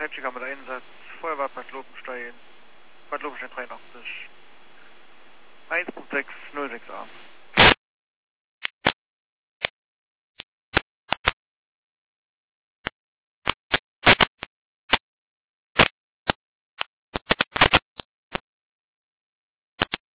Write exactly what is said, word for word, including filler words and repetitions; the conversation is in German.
Heimschicker mit Einsatz, Feuerwehr Bad Lobenstein, Bad Lobenstein dreiundachtzig, eins Punkt sechs null sechs a.